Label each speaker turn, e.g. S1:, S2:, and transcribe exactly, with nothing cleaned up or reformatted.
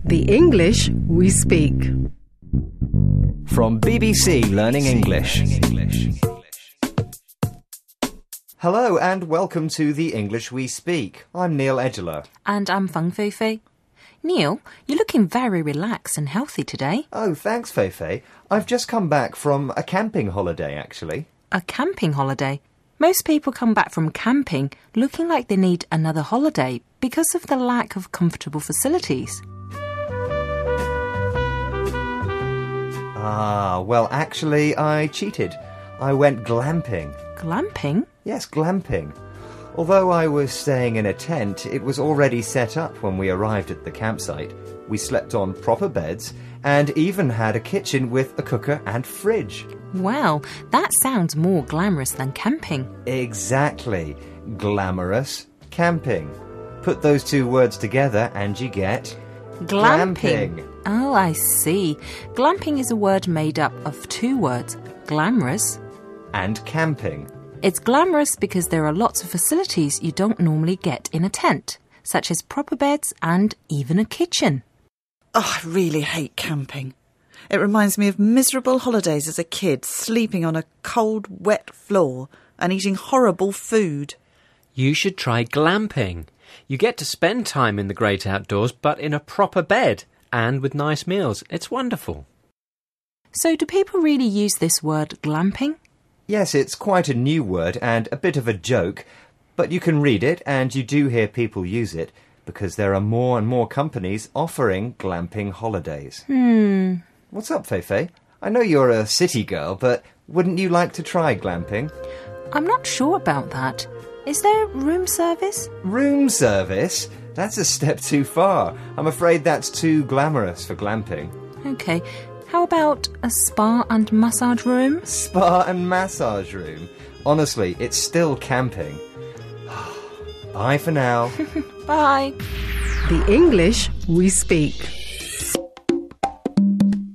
S1: The English we speak.
S2: From B B C Learning English. Hello and welcome to The English We Speak. I'm Neil Edgeler.
S3: And I'm Feng Feifei. Neil, you're looking very relaxed and healthy today.
S2: Oh, thanks, Feifei. I've just come back from a camping holiday, actually.
S3: A camping holiday? Most people come back from camping looking like they need another holiday because of the lack of comfortable facilities.
S2: Ah, well, actually, I cheated. I went glamping.
S3: Glamping?
S2: Yes, glamping. Although I was staying in a tent, it was already set up when we arrived at the campsite. We slept on proper beds and even had a kitchen with a cooker and fridge.
S3: Wow, that sounds more glamorous than camping.
S2: Exactly. Glamorous camping. Put those two words together and you get...
S3: Glamping.
S2: glamping.
S3: Oh, I see. Glamping is a word made up of two words, glamorous
S2: and camping.
S3: It's glamorous because there are lots of facilities you don't normally get in a tent, such as proper beds and even a kitchen.
S4: Oh, I really hate camping. It reminds me of miserable holidays as a kid, sleeping on a cold, wet floor and eating horrible food.
S5: You should try glamping. You get to spend time in the great outdoors, but in a proper bed and with nice meals. It's wonderful.
S3: So do people really use this word glamping?
S2: Yes, it's quite a new word and a bit of a joke, but you can read it and you do hear people use it because there are more and more companies offering glamping holidays.
S3: Hmm.
S2: What's up, Feifei? I know you're a city girl, but wouldn't you like to try glamping?
S3: I'm not sure about that. Is there room service?
S2: Room service? That's a step too far. I'm afraid that's too glamorous for glamping.
S3: OK. How about a spa and massage room?
S2: Spa and massage room? Honestly, it's still camping. Bye for now.
S3: Bye.
S1: The English we speak.